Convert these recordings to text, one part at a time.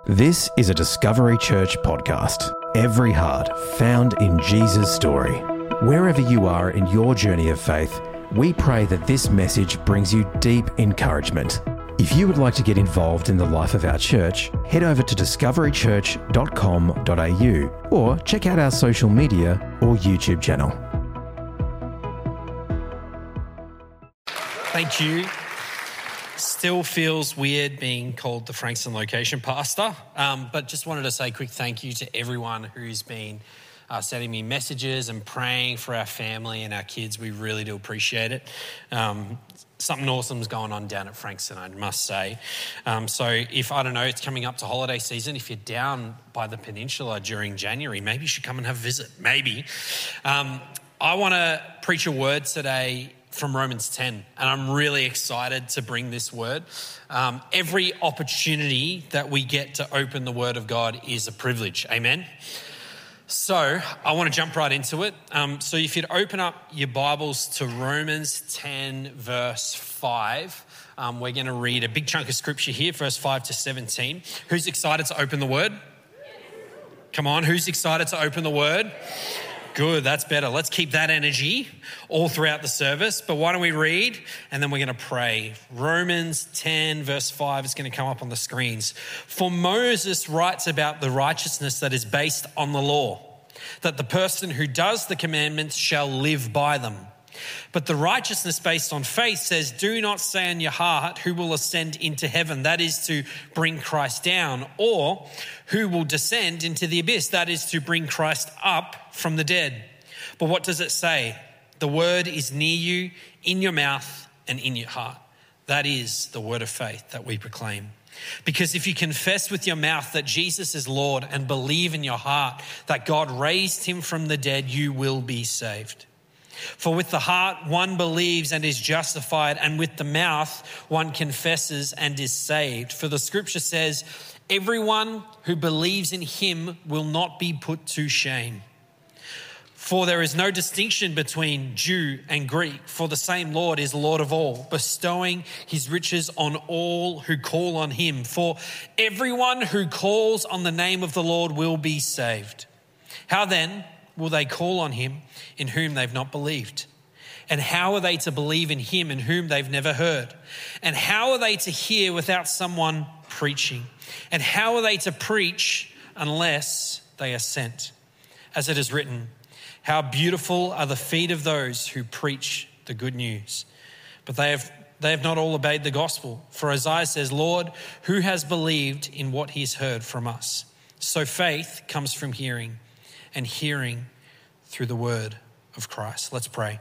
This is a Discovery Church podcast. Every heart found in Jesus' story. Wherever you are in your journey of faith, we pray that this message brings you deep encouragement. If you would like to get involved in the life of our church, head over to discoverychurch.com.au or check out our social media or YouTube channel. Thank you. Still feels weird being called the Frankston location pastor, but just wanted to say a quick thank you to everyone who's been sending me messages and praying for our family and our kids. We really do appreciate it. Something awesome's going on down at Frankston, I must say. So if, I don't know, it's coming up to holiday season, if you're down by the peninsula during January, maybe you should come and have a visit, maybe. I want to preach a word today from Romans 10, and I'm really excited to bring this word. Every opportunity that we get to open the word of God is a privilege, amen? So I want to jump right into it. So if you'd open up your Bibles to Romans 10 verse 5, we're going to read a big chunk of scripture here, verse 5 to 17. Who's excited to open the word? Come on, who's excited to open the word? Good, that's better. Let's keep that energy all throughout the service. But why don't we read and then we're going to pray. Romans 10 verse 5 is going to come up on the screens. For Moses writes about the righteousness that is based on the law, that the person who does the commandments shall live by them. But the righteousness based on faith says, do not say in your heart who will ascend into heaven, that is to bring Christ down, or who will descend into the abyss, that is to bring Christ up from the dead. But what does it say? The word is near you, in your mouth and in your heart. That is the word of faith that we proclaim. Because if you confess with your mouth that Jesus is Lord and believe in your heart that God raised him from the dead, you will be saved. For with the heart one believes and is justified, and with the mouth one confesses and is saved. For the scripture says, everyone who believes in him will not be put to shame. For there is no distinction between Jew and Greek, for the same Lord is Lord of all, bestowing his riches on all who call on him. For everyone who calls on the name of the Lord will be saved. How then will they call on him in whom they've not believed? And how are they to believe in him in whom they've never heard? And how are they to hear without someone preaching? And how are they to preach unless they are sent? As it is written, how beautiful are the feet of those who preach the good news. But they have not all obeyed the gospel. For Isaiah says, Lord, who has believed in what he's heard from us? So faith comes from hearing, and hearing through the word of Christ. Let's pray.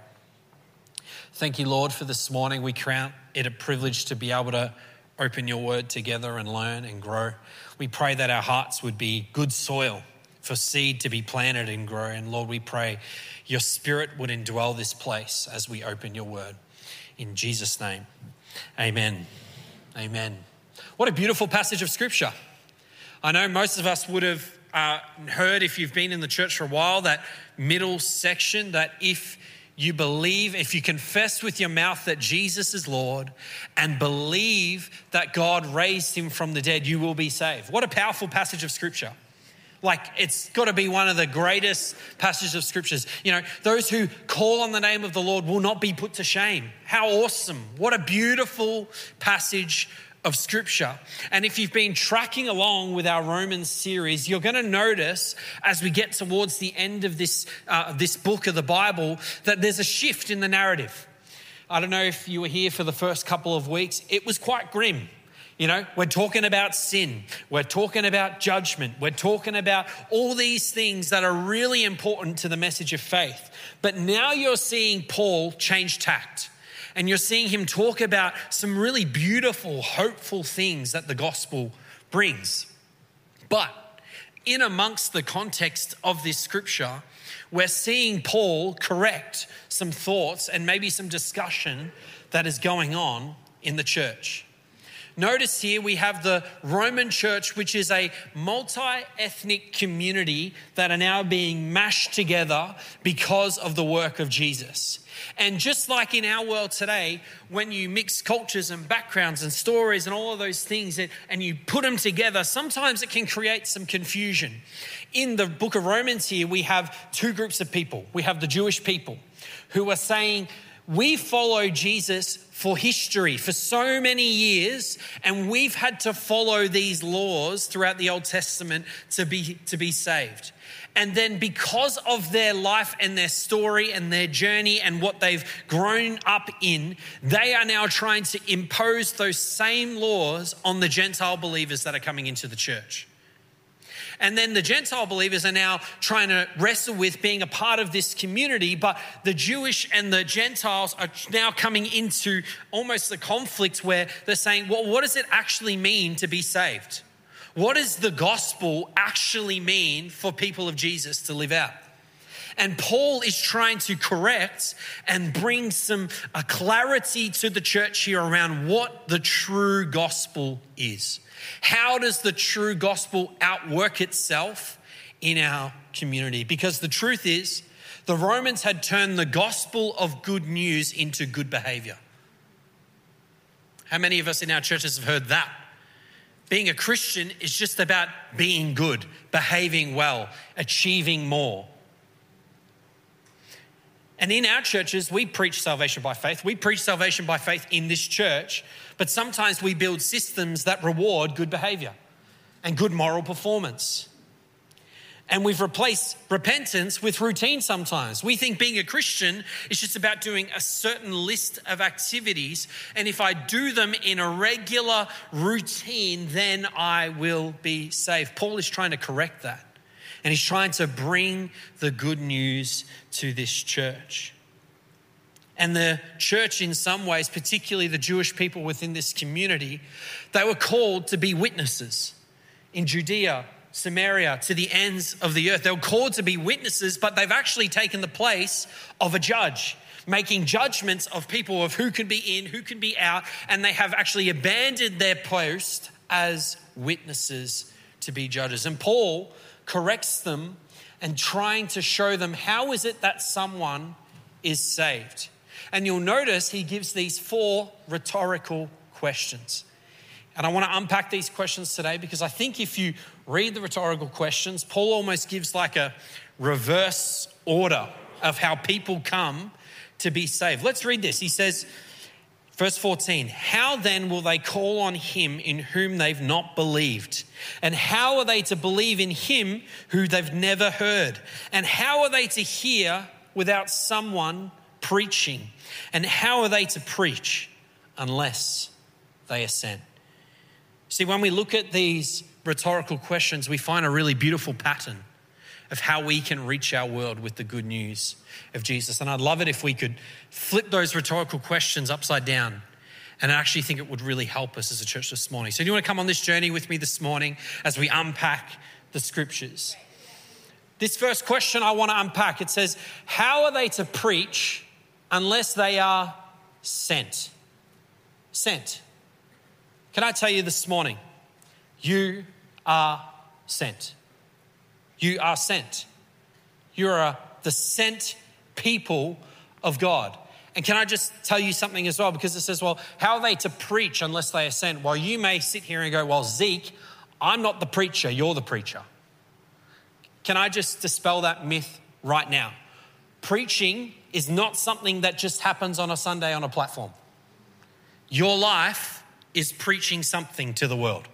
Thank you, Lord, for this morning. We count it a privilege to be able to open your word together and learn and grow. We pray that our hearts would be good soil for seed to be planted and grow. And Lord, we pray your spirit would indwell this place as we open your word. In Jesus' name, amen. Amen. What a beautiful passage of scripture. I know most of us would have heard, if you've been in the church for a while, that middle section, that if you believe, if you confess with your mouth that Jesus is Lord and believe that God raised him from the dead, you will be saved. What a powerful passage of scripture. Like, it's got to be one of the greatest passages of scriptures. You know, those who call on the name of the Lord will not be put to shame. How awesome. What a beautiful passage of scripture. And if you've been tracking along with our Romans series, you're going to notice as we get towards the end of this book of the Bible that there's a shift in the narrative. I don't know if you were here for the first couple of weeks. It was quite grim. You know, we're talking about sin. We're talking about judgment. We're talking about all these things that are really important to the message of faith. But now you're seeing Paul change tact. And you're seeing him talk about some really beautiful, hopeful things that the gospel brings. But in amongst the context of this scripture, we're seeing Paul correct some thoughts and maybe some discussion that is going on in the church. Notice here we have the Roman church, which is a multi-ethnic community that are now being mashed together because of the work of Jesus. And just like in our world today, when you mix cultures and backgrounds and stories and all of those things and you put them together, sometimes it can create some confusion. In the book of Romans here, we have two groups of people. We have the Jewish people who are saying, we follow Jesus for history, for so many years, and we've had to follow these laws throughout the Old Testament to be saved. And then because of their life and their story and their journey and what they've grown up in, they are now trying to impose those same laws on the Gentile believers that are coming into the church. And then the Gentile believers are now trying to wrestle with being a part of this community, but the Jewish and the Gentiles are now coming into almost a conflict where they're saying, well, what does it actually mean to be saved? What does the gospel actually mean for people of Jesus to live out? And Paul is trying to correct and bring some clarity to the church here around what the true gospel is. How does the true gospel outwork itself in our community? Because the truth is, the Romans had turned the gospel of good news into good behavior. How many of us in our churches have heard that? Being a Christian is just about being good, behaving well, achieving more. And in our churches, we preach salvation by faith. We preach salvation by faith in this church, but sometimes we build systems that reward good behavior and good moral performance. And we've replaced repentance with routine sometimes. We think being a Christian is just about doing a certain list of activities, and if I do them in a regular routine, then I will be saved. Paul is trying to correct that. And he's trying to bring the good news to this church. And the church in some ways, particularly the Jewish people within this community, they were called to be witnesses in Judea, Samaria, to the ends of the earth. They were called to be witnesses, but they've actually taken the place of a judge, making judgments of people of who can be in, who can be out, and they have actually abandoned their post as witnesses to be judges. And Paul corrects them and trying to show them how is it that someone is saved. And you'll notice he gives these 4 rhetorical questions. And I want to unpack these questions today because I think if you read the rhetorical questions, Paul almost gives like a reverse order of how people come to be saved. Let's read this. He says, verse 14, how then will they call on him in whom they've not believed? And how are they to believe in him who they've never heard? And how are they to hear without someone preaching? And how are they to preach unless they are sent? See, when we look at these rhetorical questions, we find a really beautiful pattern of how we can reach our world with the good news of Jesus. And I'd love it if we could flip those rhetorical questions upside down. And I actually think it would really help us as a church this morning. So do you want to come on this journey with me this morning as we unpack the scriptures? This first question I want to unpack, it says, how are they to preach unless they are sent? Sent. Can I tell you this morning, you are sent. You are sent. You are the sent people of God. And can I just tell you something as well? Because it says, well, how are they to preach unless they are sent? Well, you may sit here and go, well, Zeke, I'm not the preacher, you're the preacher. Can I just dispel that myth right now? Preaching is not something that just happens on a Sunday on a platform. Your life is preaching something to the world.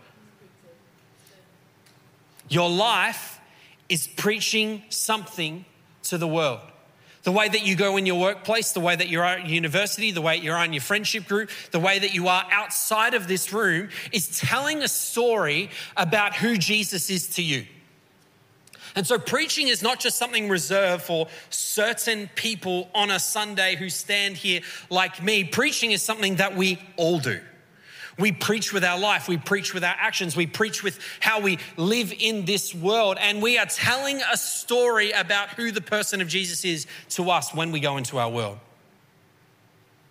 Your life is preaching something to the world. The way that you go in your workplace, the way that you're at university, the way you're on your friendship group, the way that you are outside of this room is telling a story about who Jesus is to you. And so preaching is not just something reserved for certain people on a Sunday who stand here like me. Preaching is something that we all do. We preach with our life. We preach with our actions. We preach with how we live in this world. And we are telling a story about who the person of Jesus is to us when we go into our world.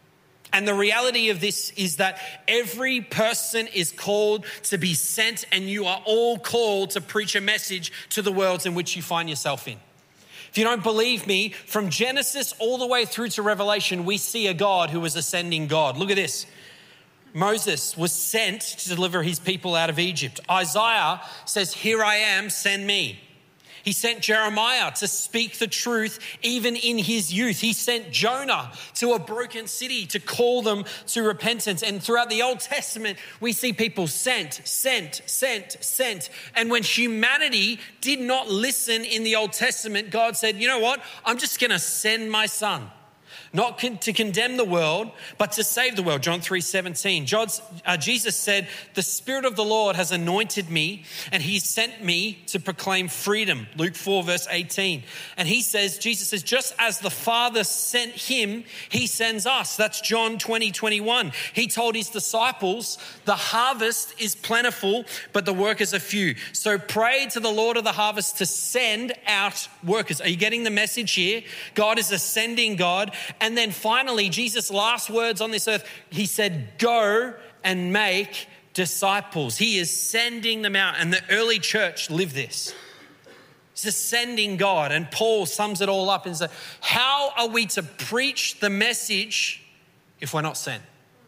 And the reality of this is that every person is called to be sent, and you are all called to preach a message to the worlds in which you find yourself in. If you don't believe me, from Genesis all the way through to Revelation, we see a God who is a sending God. Look at this. Moses was sent to deliver his people out of Egypt. Isaiah says, "Here I am, send me." He sent Jeremiah to speak the truth even in his youth. He sent Jonah to a broken city to call them to repentance. And throughout the Old Testament, we see people sent. And when humanity did not listen in the Old Testament, God said, you know what? I'm just going to send my son. Not to condemn the world, but to save the world. John 3:17. Jesus said, "The Spirit of the Lord has anointed me, and he sent me to proclaim freedom." Luke 4:18. And Jesus says, just as the Father sent him, he sends us. That's John 20:21. He told his disciples, the harvest is plentiful, but the workers are few. So pray to the Lord of the harvest to send out workers. Are you getting the message here? God is a sending God. And then finally, Jesus' last words on this earth, he said, go and make disciples. He is sending them out. And the early church lived this. He's a sending God. And Paul sums it all up and says, how are we to preach the message if we're not sent?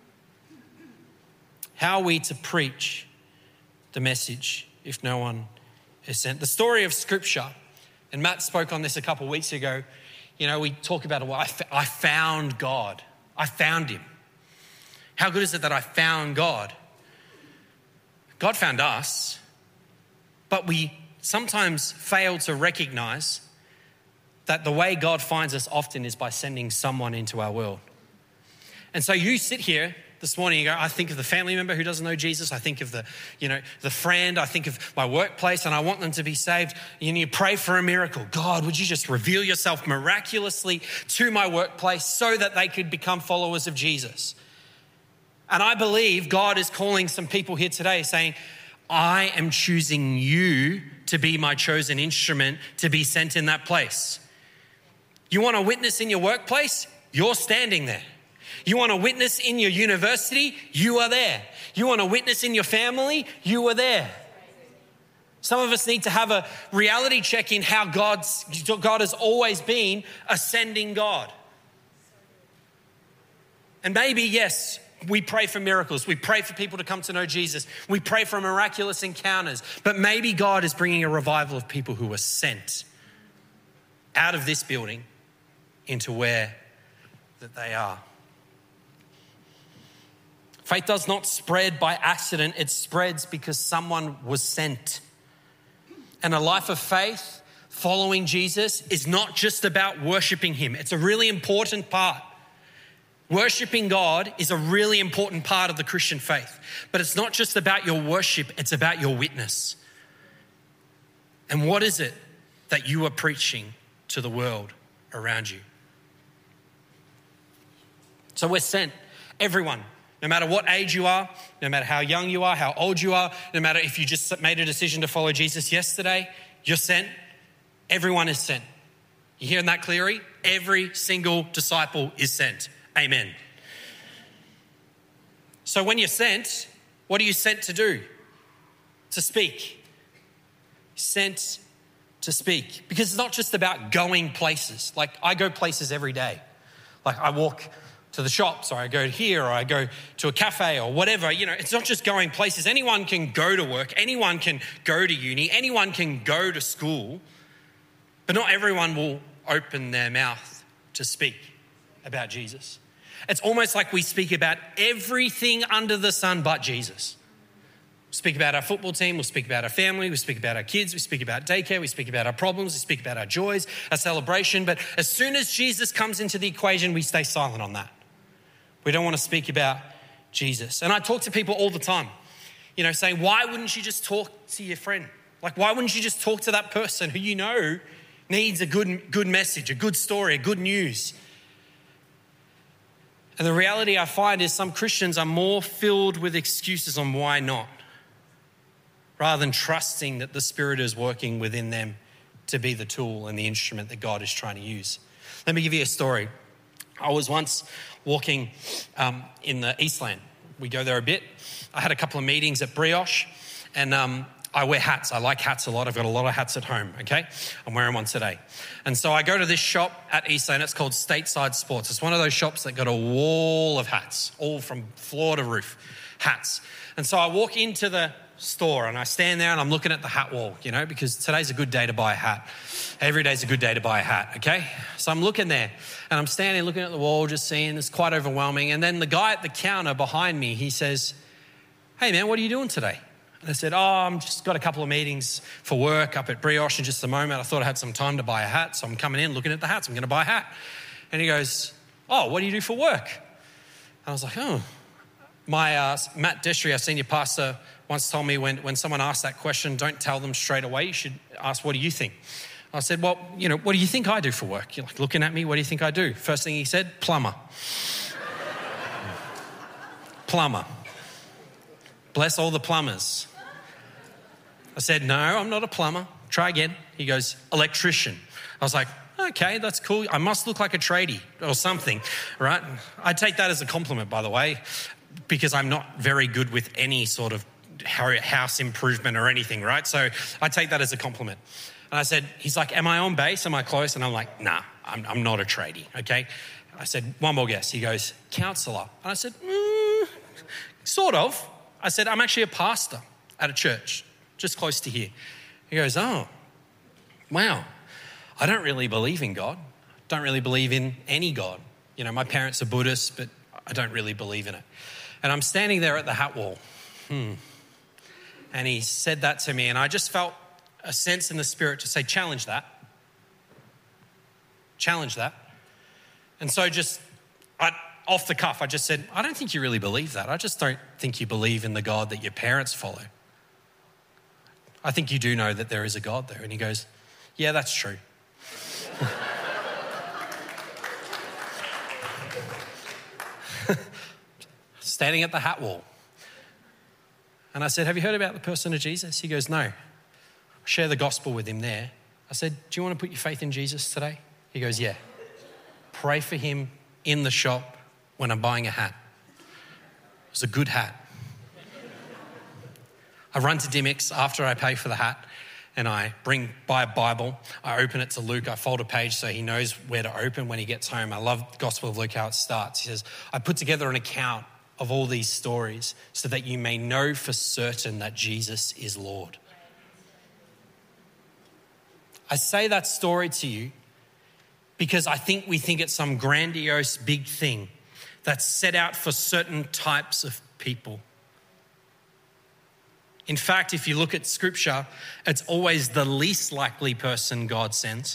How are we to preach the message if no one is sent? The story of Scripture, and Matt spoke on this a couple of weeks ago. You know, we talk about, well, I found God. I found him. How good is it that I found God? God found us, but we sometimes fail to recognize that the way God finds us often is by sending someone into our world. And so you sit here this morning, you go, I think of the family member who doesn't know Jesus. I think of the friend. I think of my workplace, and I want them to be saved. You pray for a miracle. God, would you just reveal yourself miraculously to my workplace so that they could become followers of Jesus? And I believe God is calling some people here today saying, I am choosing you to be my chosen instrument to be sent in that place. You want a witness in your workplace? You're standing there. You want a witness in your university? You are there. You want a witness in your family? You are there. Some of us need to have a reality check in how God has always been a sending God. And maybe, yes, we pray for miracles. We pray for people to come to know Jesus. We pray for miraculous encounters. But maybe God is bringing a revival of people who are sent out of this building into where that they are. Faith does not spread by accident. It spreads because someone was sent. And a life of faith following Jesus is not just about worshiping him. It's a really important part. Worshiping God is a really important part of the Christian faith. But it's not just about your worship, it's about your witness. And what is it that you are preaching to the world around you? So we're sent, everyone. No matter what age you are, no matter how young you are, how old you are, no matter if you just made a decision to follow Jesus yesterday, you're sent. Everyone is sent. You hearing that clearly? Every single disciple is sent. Amen. So when you're sent, what are you sent to do? To speak. Sent to speak. Because it's not just about going places. Like I go places every day. Like I walk to the shops, or I go here, or I go to a cafe or whatever. It's not just going places. Anyone can go to work. Anyone can go to uni. Anyone can go to school. But not everyone will open their mouth to speak about Jesus. It's almost like we speak about everything under the sun but Jesus. We speak about our football team. We'll speak about our family. We speak about our kids. We speak about daycare. We speak about our problems. We speak about our joys, our celebration. But as soon as Jesus comes into the equation, we stay silent on that. We don't want to speak about Jesus. And I talk to people all the time, saying, why wouldn't you just talk to your friend? Like, why wouldn't you just talk to that person who you know needs a good message, a good story, a good news? And the reality I find is some Christians are more filled with excuses on why not, rather than trusting that the Spirit is working within them to be the tool and the instrument that God is trying to use. Let me give you a story. I was once walking in the Eastland. We go there a bit. I had a couple of meetings at Brioche, and I wear hats. I like hats a lot. I've got a lot of hats at home, okay? I'm wearing one today. And so I go to this shop at Eastland. It's called Stateside Sports. It's one of those shops that got a wall of hats, all from floor to roof, hats. And so I walk into the store and I stand there and I'm looking at the hat wall, because today's a good day to buy a hat. Every day's a good day to buy a hat, okay? So I'm looking there and I'm standing looking at the wall, just seeing, it's quite overwhelming. And then the guy at the counter behind me, he says, "Hey man, what are you doing today?" And I said, I'm just got a couple of meetings for work up at Brioche in just a moment. I thought I had some time to buy a hat, so I'm coming in looking at the hats. I'm going to buy a hat. And he goes, "Oh, what do you do for work?" And I was like, My Matt Destry, our senior pastor, once told me when someone asks that question, don't tell them straight away. You should ask, "What do you think?" I said, "Well, what do you think I do for work?" You're like looking at me, "What do you think I do?" First thing he said, "Plumber." Plumber. Bless all the plumbers. I said, "No, I'm not a plumber." Try again. He goes, "Electrician." I was like, okay, that's cool. I must look like a tradie or something, right? I take that as a compliment, by the way, because I'm not very good with any sort of house improvement or anything, right? So I take that as a compliment. And I said, he's like, "Am I on base? Am I close?" And I'm like, "Nah, I'm not a tradie, okay?" I said, "One more guess." He goes, "Counselor." And I said, sort of. I said, "I'm actually a pastor at a church just close to here." He goes, "Oh, wow. I don't really believe in God. Don't really believe in any God. My parents are Buddhists, but I don't really believe in it." And I'm standing there at the hat wall. And he said that to me, and I just felt a sense in the spirit to say, challenge that. Challenge that. And so off the cuff, I just said, "I don't think you really believe that. I just don't think you believe in the God that your parents follow. I think you do know that there is a God there." And he goes, "Yeah, that's true." Standing at the hat wall. And I said, "Have you heard about the person of Jesus?" He goes, "No." I share the gospel with him there. I said, "Do you want to put your faith in Jesus today?" He goes, "Yeah." Pray for him in the shop when I'm buying a hat. It was a good hat. I run to Dymocks after I pay for the hat and I buy a Bible. I open it to Luke. I fold a page so he knows where to open when he gets home. I love the Gospel of Luke, how it starts. He says, "I put together an account of all these stories so that you may know for certain that Jesus is Lord." I say that story to you because I think we think it's some grandiose big thing that's set out for certain types of people. In fact, if you look at Scripture, it's always the least likely person God sends.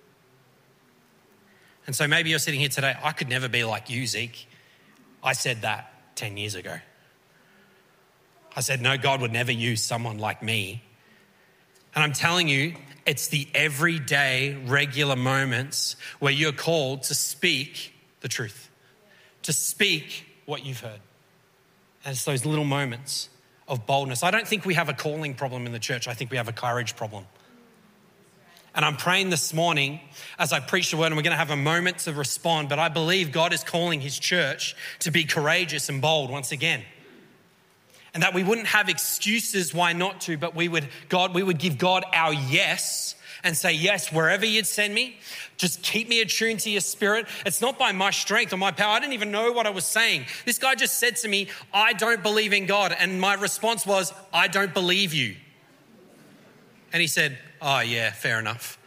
And so maybe you're sitting here today, "I could never be like you, Zeke. I said that 10 years ago. I said, no, God would never use someone like me." And I'm telling you, it's the everyday, regular moments where you're called to speak the truth, to speak what you've heard. And it's those little moments of boldness. I don't think we have a calling problem in the church. I think we have a courage problem. And I'm praying this morning as I preach the word, and we're going to have a moment to respond, but I believe God is calling his church to be courageous and bold once again. And that we wouldn't have excuses why not to, but we would give God our yes and say, "Yes, wherever you'd send me, just keep me attuned to your spirit." It's not by my strength or my power. I didn't even know what I was saying. This guy just said to me, "I don't believe in God." And my response was, "I don't believe you." And he said, "Oh yeah, fair enough."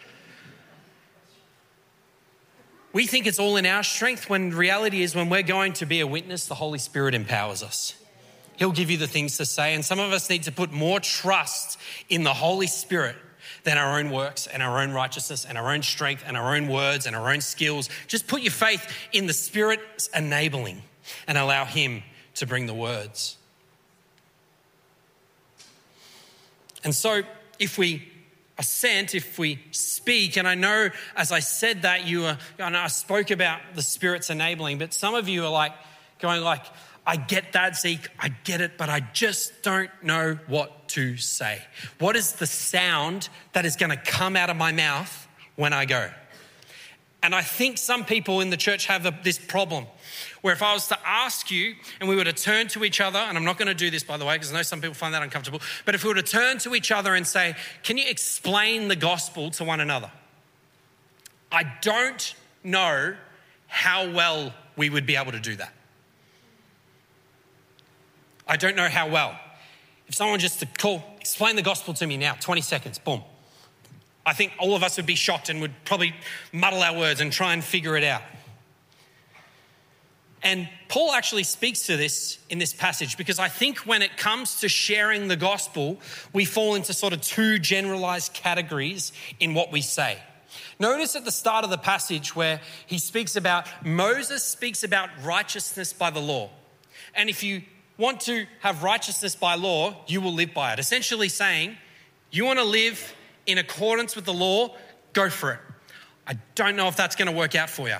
We think it's all in our strength when reality is when we're going to be a witness, the Holy Spirit empowers us. He'll give you the things to say. And some of us need to put more trust in the Holy Spirit than our own works and our own righteousness and our own strength and our own words and our own skills. Just put your faith in the Spirit's enabling and allow him to bring the words. And so if we assent, if we speak, and I know as I said that I spoke about the Spirit's enabling, but some of you are like going like, "I get that, Zeke, I get it, but I just don't know what to say. What is the sound that is going to come out of my mouth when I go?" And I think some people in the church have this problem where if I was to ask you and we were to turn to each other, and I'm not going to do this, by the way, because I know some people find that uncomfortable, but if we were to turn to each other and say, can you explain the gospel to one another? I don't know how well we would be able to do that. I don't know how well. If someone just to explain the gospel to me now, 20 seconds, boom. I think all of us would be shocked and would probably muddle our words and try and figure it out. And Paul actually speaks to this in this passage because I think when it comes to sharing the gospel, we fall into sort of two generalized categories in what we say. Notice at the start of the passage where he speaks about, Moses speaks about righteousness by the law. And if you want to have righteousness by law, you will live by it. Essentially saying, you want to live in accordance with the law, go for it. I don't know if that's going to work out for you.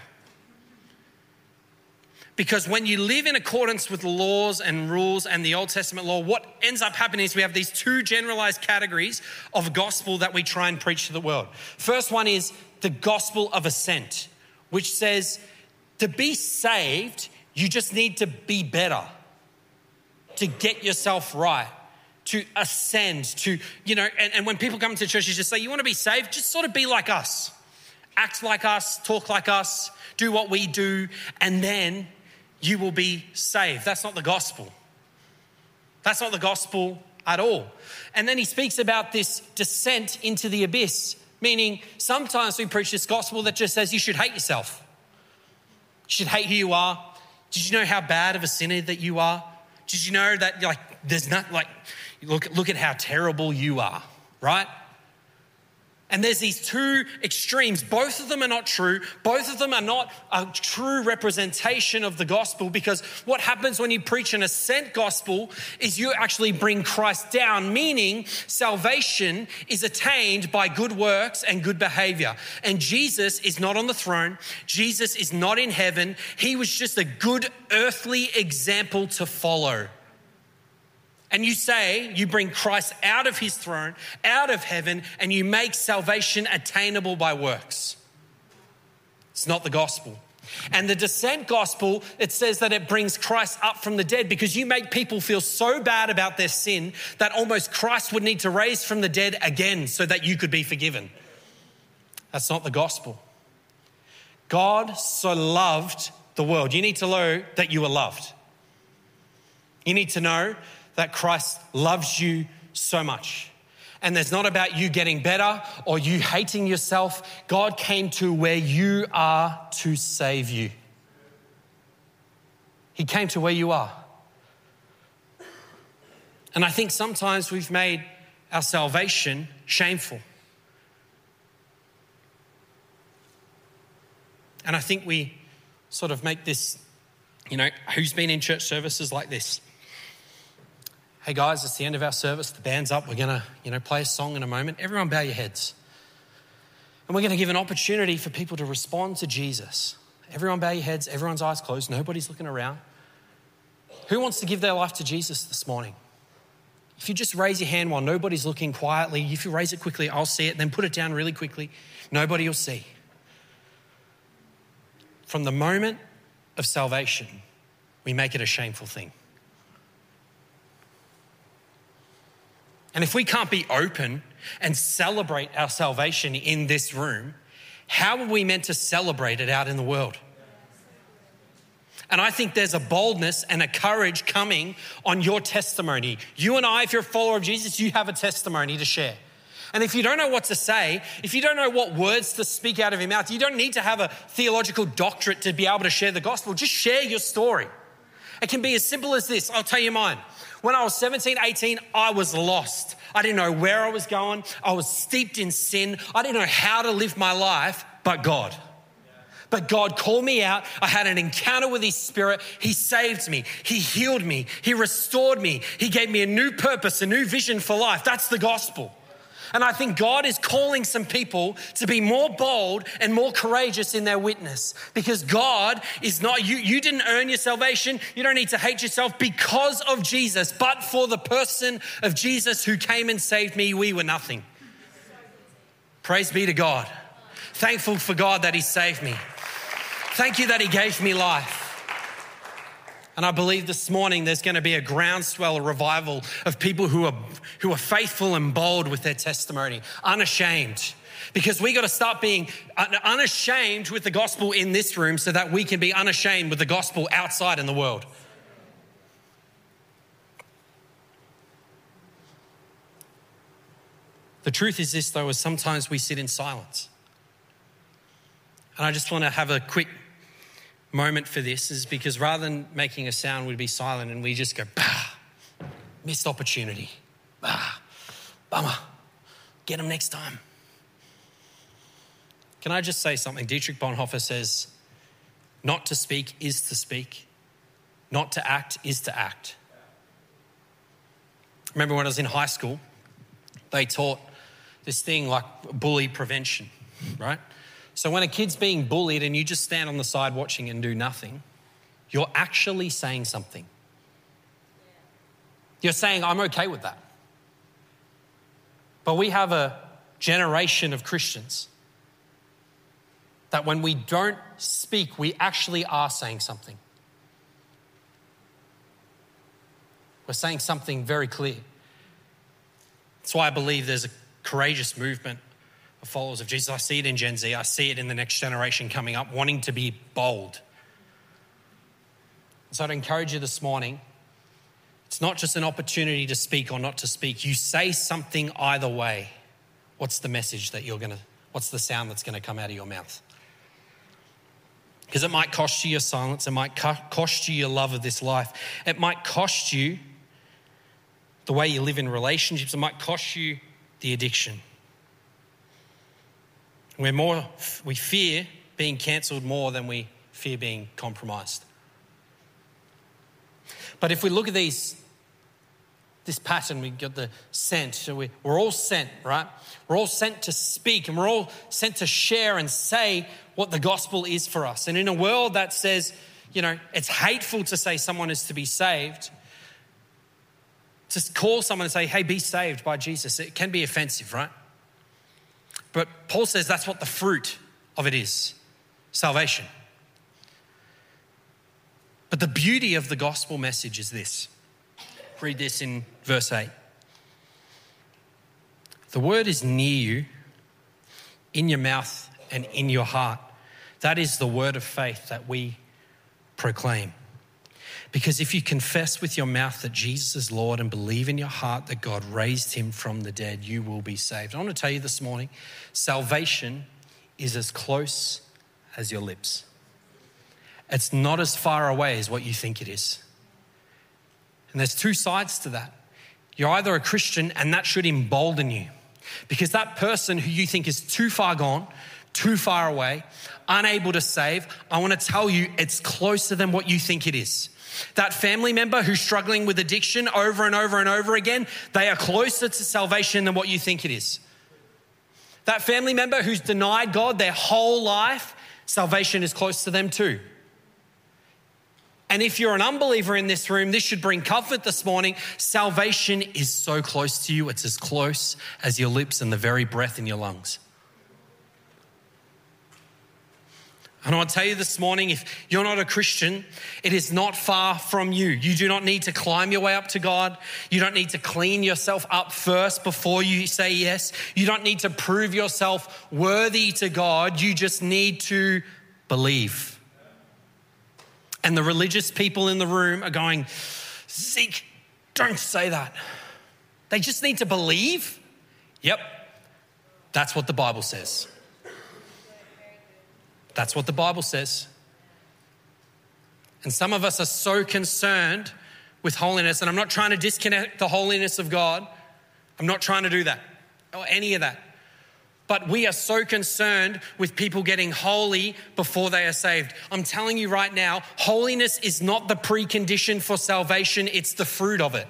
Because when you live in accordance with the laws and rules and the Old Testament law, what ends up happening is we have these two generalized categories of gospel that we try and preach to the world. First one is the gospel of ascent, which says to be saved, you just need to be better, to get yourself right, to ascend, to, and when people come to church, you just say, you want to be saved? Just sort of be like us. Act like us, talk like us, do what we do, and then you will be saved. That's not the gospel. That's not the gospel at all. And then he speaks about this descent into the abyss, meaning sometimes we preach this gospel that just says you should hate yourself. You should hate who you are. Did you know how bad of a sinner that you are? Did you know that there's not look at how terrible you are, right? And there's these two extremes. Both of them are not true. Both of them are not a true representation of the gospel, because what happens when you preach an ascent gospel is you actually bring Christ down, meaning salvation is attained by good works and good behavior. And Jesus is not on the throne. Jesus is not in heaven. He was just a good earthly example to follow. And you bring Christ out of his throne, out of heaven, and you make salvation attainable by works. It's not the gospel. And the descent gospel, it says that it brings Christ up from the dead, because you make people feel so bad about their sin that almost Christ would need to raise from the dead again so that you could be forgiven. That's not the gospel. God so loved the world. You need to know that you are loved. You need to know that Christ loves you so much. And it's not about you getting better or you hating yourself. God came to where you are to save you. He came to where you are. And I think sometimes we've made our salvation shameful. And I think we sort of make this, who's been in church services like this? Hey guys, it's the end of our service. The band's up. We're going to, play a song in a moment. Everyone bow your heads. And we're going to give an opportunity for people to respond to Jesus. Everyone bow your heads. Everyone's eyes closed. Nobody's looking around. Who wants to give their life to Jesus this morning? If you just raise your hand while nobody's looking quietly, if you raise it quickly, I'll see it. Then put it down really quickly. Nobody will see. From the moment of salvation, we make it a shameful thing. And if we can't be open and celebrate our salvation in this room, how are we meant to celebrate it out in the world? And I think there's a boldness and a courage coming on your testimony. You and I, if you're a follower of Jesus, you have a testimony to share. And if you don't know what to say, if you don't know what words to speak out of your mouth, you don't need to have a theological doctorate to be able to share the gospel. Just share your story. It can be as simple as this. I'll tell you mine. When I was 17, 18, I was lost. I didn't know where I was going. I was steeped in sin. I didn't know how to live my life, but God. But God called me out. I had an encounter with his Spirit. He saved me. He healed me. He restored me. He gave me a new purpose, a new vision for life. That's the gospel. And I think God is calling some people to be more bold and more courageous in their witness, because God is not, you didn't earn your salvation. You don't need to hate yourself because of Jesus, but for the person of Jesus who came and saved me, we were nothing. Praise be to God. Thankful for God that he saved me. Thank you that he gave me life. And I believe this morning there's going to be a groundswell, a revival of people who are faithful and bold with their testimony, unashamed. Because we got to start being unashamed with the gospel in this room so that we can be unashamed with the gospel outside in the world. The truth is this, though, is sometimes we sit in silence. And I just want to have a quick moment for this, is because rather than making a sound, we'd be silent and we just go, bah, missed opportunity. Bah, bummer. Get them next time. Can I just say something? Dietrich Bonhoeffer says, not to speak is to speak. Not to act is to act. Remember when I was in high school, they taught this thing like bully prevention, right? So when a kid's being bullied and you just stand on the side watching and do nothing, you're actually saying something. You're saying, I'm okay with that. But we have a generation of Christians that when we don't speak, we actually are saying something. We're saying something very clear. That's why I believe there's a courageous movement of followers of Jesus. I see it in Gen Z. I see it in the next generation coming up, wanting to be bold. So I'd encourage you this morning, it's not just an opportunity to speak or not to speak. You say something either way. What's the message that what's the sound that's going to come out of your mouth? Because it might cost you your silence. It might cost you your love of this life. It might cost you the way you live in relationships. It might cost you the addiction. We fear being cancelled more than we fear being compromised. But if we look at this pattern, we got the sent. So we're all sent, right? We're all sent to speak, and we're all sent to share and say what the gospel is for us. And in a world that says, it's hateful to say someone is to be saved, to call someone and say, hey, be saved by Jesus, it can be offensive, right? But Paul says that's what the fruit of it is, salvation. But the beauty of the gospel message is this. Read this in verse 8. The word is near you, in your mouth and in your heart. That is the word of faith that we proclaim. Because if you confess with your mouth that Jesus is Lord and believe in your heart that God raised him from the dead, you will be saved. I want to tell you this morning, salvation is as close as your lips. It's not as far away as what you think it is. And there's two sides to that. You're either a Christian, and that should embolden you, because that person who you think is too far gone, too far away, unable to save, I want to tell you it's closer than what you think it is. That family member who's struggling with addiction over and over and over again, they are closer to salvation than what you think it is. That family member who's denied God their whole life, salvation is close to them too. And if you're an unbeliever in this room, this should bring comfort this morning. Salvation is so close to you. It's as close as your lips and the very breath in your lungs. And I want to tell you this morning, if you're not a Christian, it is not far from you. You do not need to climb your way up to God. You don't need to clean yourself up first before you say yes. You don't need to prove yourself worthy to God. You just need to believe. And the religious people in the room are going, Zeke, don't say that. They just need to believe? Yep, that's what the Bible says. That's what the Bible says. And some of us are so concerned with holiness, and I'm not trying to disconnect the holiness of God. I'm not trying to do that or any of that. But we are so concerned with people getting holy before they are saved. I'm telling you right now, holiness is not the precondition for salvation, it's the fruit of it.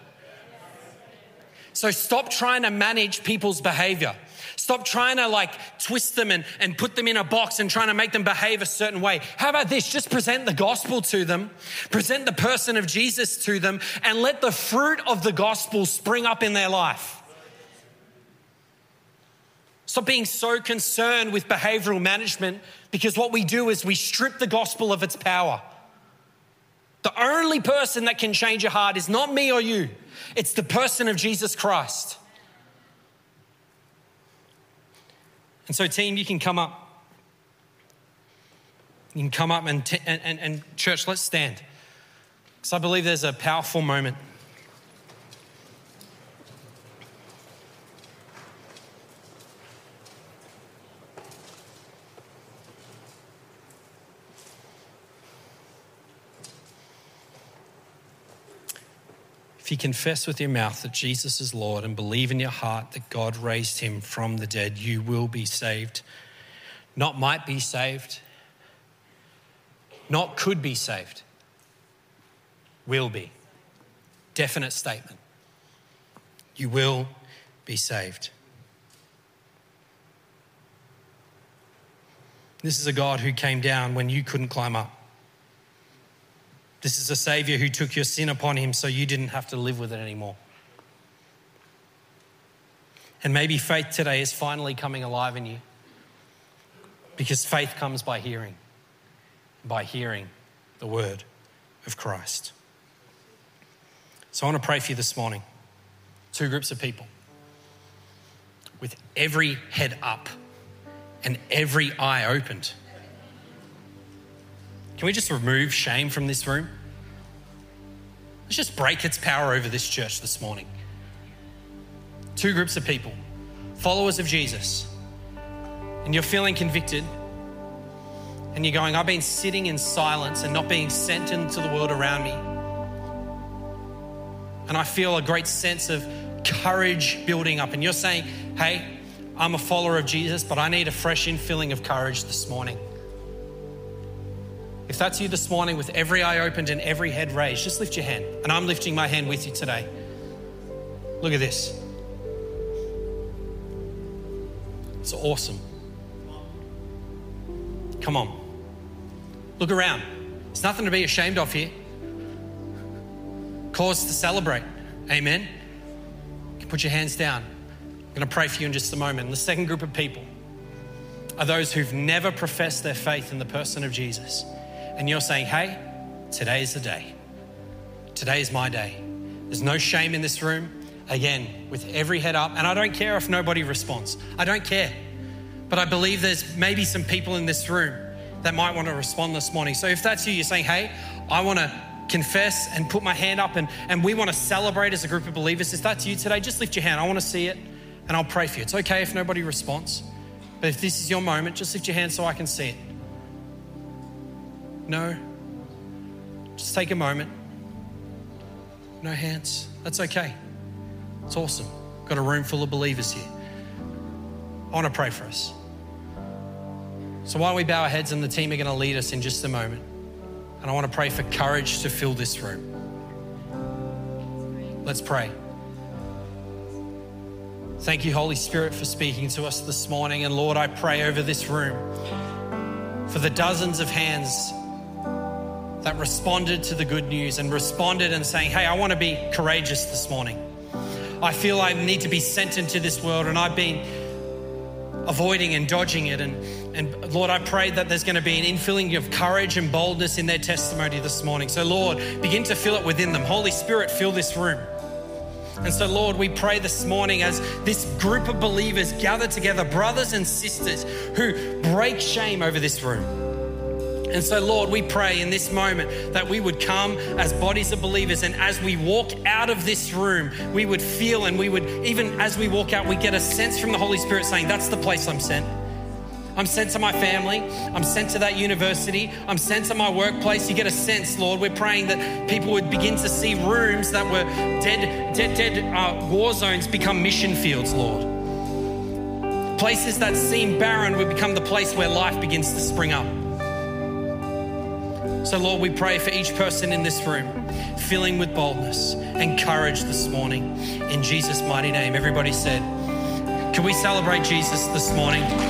So stop trying to manage people's behavior. Stop trying to twist them and put them in a box and trying to make them behave a certain way. How about this? Just present the gospel to them, present the person of Jesus to them, and let the fruit of the gospel spring up in their life. Stop being so concerned with behavioral management, because what we do is we strip the gospel of its power. The only person that can change your heart is not me or you. It's the person of Jesus Christ. And so team, you can come up. You can come up and church, let's stand. Because I believe there's a powerful moment. If you confess with your mouth that Jesus is Lord and believe in your heart that God raised him from the dead, you will be saved. Not might be saved, not could be saved, will be. Definite statement. You will be saved. This is a God who came down when you couldn't climb up. This is a Savior who took your sin upon him so you didn't have to live with it anymore. And maybe faith today is finally coming alive in you, because faith comes by hearing the word of Christ. So I want to pray for you this morning. 2 groups of people with every head up and every eye opened. Can we just remove shame from this room? Let's just break its power over this church this morning. 2 groups of people, followers of Jesus, and you're feeling convicted and you're going, I've been sitting in silence and not being sent into the world around me. And I feel a great sense of courage building up. And you're saying, hey, I'm a follower of Jesus, but I need a fresh infilling of courage this morning. If that's you this morning with every eye opened and every head raised, just lift your hand. And I'm lifting my hand with you today. Look at this. It's awesome. Come on. Look around. There's nothing to be ashamed of here. Cause to celebrate. Amen. You can put your hands down. I'm going to pray for you in just a moment. And the second group of people are those who've never professed their faith in the person of Jesus. And you're saying, hey, today's the day. Today is my day. There's no shame in this room. Again, with every head up. And I don't care if nobody responds. I don't care. But I believe there's maybe some people in this room that might want to respond this morning. So if that's you, you're saying, hey, I want to confess and put my hand up and we want to celebrate as a group of believers. If that's you today, just lift your hand. I want to see it and I'll pray for you. It's okay if nobody responds. But if this is your moment, just lift your hand so I can see it. No. Just take a moment. No hands. That's okay. It's awesome. Got a room full of believers here. I want to pray for us. So why don't we bow our heads, and the team are going to lead us in just a moment. And I want to pray for courage to fill this room. Let's pray. Thank you, Holy Spirit, for speaking to us this morning. And Lord, I pray over this room for the dozens of hands that responded to the good news and responded and saying, hey, I want to be courageous this morning. I feel I need to be sent into this world and I've been avoiding and dodging it. And Lord, I pray that there's going to be an infilling of courage and boldness in their testimony this morning. So Lord, begin to fill it within them. Holy Spirit, fill this room. And so Lord, we pray this morning as this group of believers gather together, brothers and sisters who break shame over this room. And so, Lord, we pray in this moment that we would come as bodies of believers, and as we walk out of this room, we would feel, and we would, even as we walk out, we get a sense from the Holy Spirit saying, that's the place I'm sent. I'm sent to my family. I'm sent to that university. I'm sent to my workplace. You get a sense, Lord. We're praying that people would begin to see rooms that were dead war zones become mission fields, Lord. Places that seem barren would become the place where life begins to spring up. So Lord, we pray for each person in this room, filling with boldness and courage this morning. In Jesus' mighty name, everybody said, can we celebrate Jesus this morning? And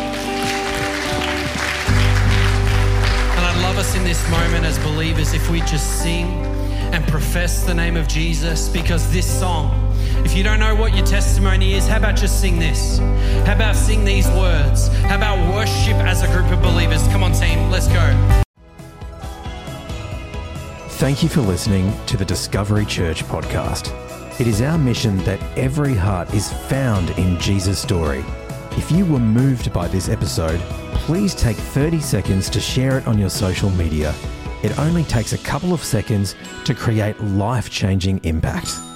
I'd love us in this moment as believers if we just sing and profess the name of Jesus, because this song If you don't know what your testimony is, how about just sing this? How about sing these words? How about worship as a group of believers? Come on, team, let's go. Thank you for listening to the Discovery Church podcast. It is our mission that every heart is found in Jesus' story. If you were moved by this episode, please take 30 seconds to share it on your social media. It only takes a couple of seconds to create life-changing impact.